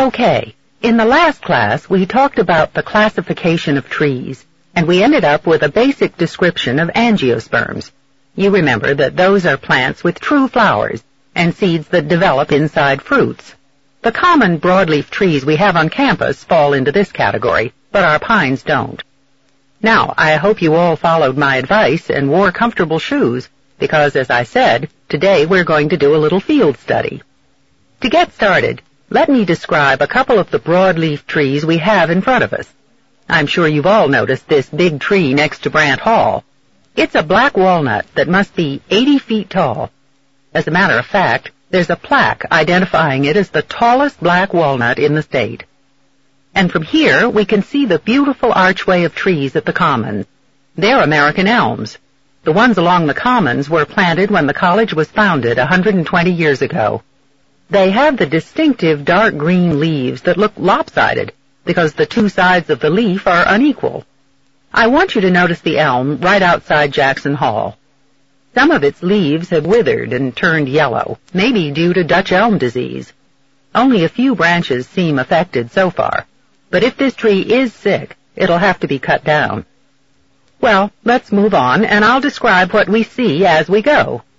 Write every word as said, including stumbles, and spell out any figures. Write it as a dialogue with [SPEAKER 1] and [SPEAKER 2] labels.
[SPEAKER 1] Okay, in the last class we talked about the classification of trees, and we ended up with a basic description of angiosperms. You remember that those are plants with true flowers and seeds that develop inside fruits. The common broadleaf trees we have on campus fall into this category, but our pines don't. Now, I hope you all followed my advice and wore comfortable shoes, because, as I said, today we're going to do a little field study. To get started, let me describe a couple of the broadleaf trees we have in front of us. I'm sure you've all noticed this big tree next to Brant Hall. It's a black walnut that must be eighty feet tall. As a matter of fact, there's a plaque identifying it as the tallest black walnut in the state. And from here, we can see the beautiful archway of trees at the Commons. They're American elms. The ones along the Commons were planted when the college was founded one hundred twenty years ago. They have the distinctive dark green leaves that look lopsided because the two sides of the leaf are unequal. I want you to notice the elm right outside Jackson Hall. Some of its leaves have withered and turned yellow, maybe due to Dutch elm disease. Only a few branches seem affected so far, but if this tree is sick, it'll have to be cut down. Well, let's move on, and I'll describe what we see as we go.